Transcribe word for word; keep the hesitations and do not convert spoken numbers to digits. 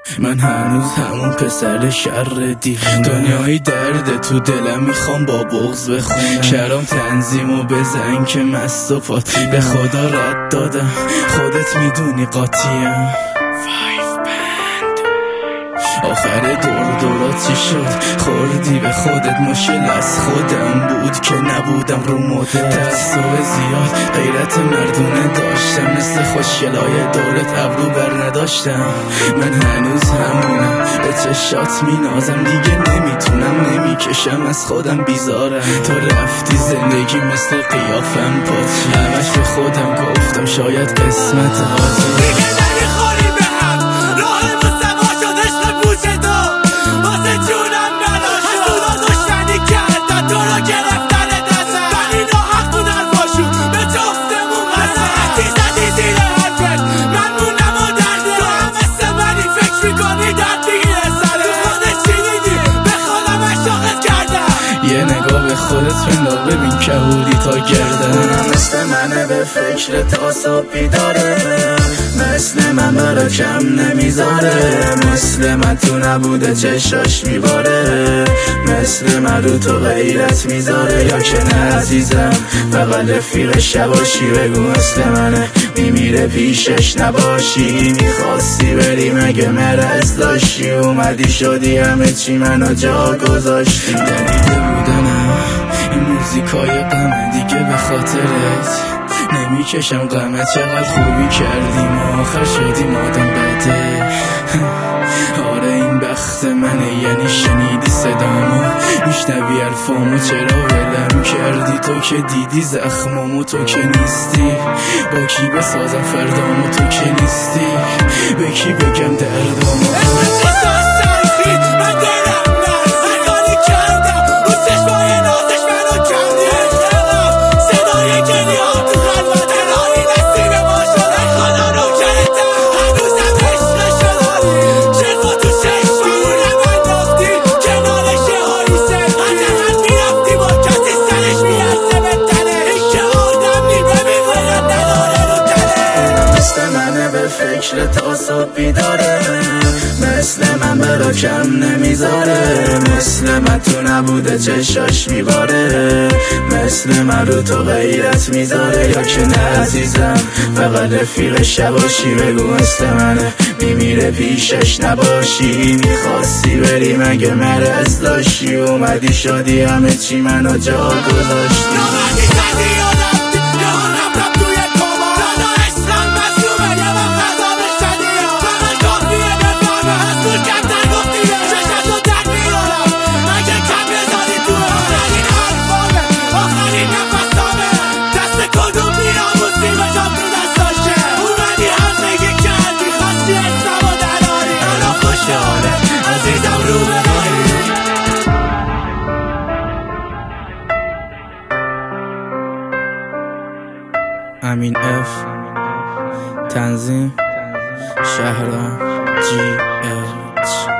من هنوز همون پسر شر دیوونه، دنیای درد تو دلم میخوام با بغض بخونم. شرام تنظیمو بزن که مست و پاتی، به خدا رد دادم خودت میدونی قاطیم. آخر دور دورات چی شد؟ خوردی به خودت، مشکل از خودم بود که نبودم رو مدت. تعصب زیاد غیرت مردونه داشتم، مثل خوشگلای دورت ابرو بر نداشتم. من هنوز همونم، به چشات مینازم، دیگه نمیتونم نمیکشم از خودم بیزارم. تو رفتی زندگی مثل قیافم پاچی، همش به خودم گفتم شاید قسمت آتی. یه نگاه به خودت بنداز ببین که بودی تا گردن. مثل منه به فکر تا صبح بیداره، مثل من برا کم نمیذاره، مثل من تو نبوده چشاش میباره، مثل من رو تو غیرت میذاره. یا که نه عزیزم فقط رفیق شباشی، بگو مثل منه میمیره پیشش نباشی. میخواستی بری مگه مرض داشتی، اومدی شدی همه چی منو جا گذاشتی. دلیده بودنم این موزیکای غمه دیگه به خاطرت نمیکشم غمت. چقدر خوبی کردیم آخر شدیم آدم بده. آره این بخت منه، یعنی شنیدی صدامو، میشنوی حرفامو، چرا ولم کردی؟ تو که دیدی زخمامو، تو که نیستی. با کی بسازم فردامو، تو که نیستی. به کی بگم دردامو؟ فکر تا صبح بیداره، مثل من برا کم نمیذاره، مثل من تو نبوده چشاش میباره، مثل من رو تو غیرت میذاره. یا که نه عزیزم فقط رفیق شباشی، بگو مثل منه میمیره پیشش نباشی. میخواستی بری مگه مرض داشتی، اومدی شدی همه چی منو جا گذاشتی. امین اف تنظیم شهرام جی اچ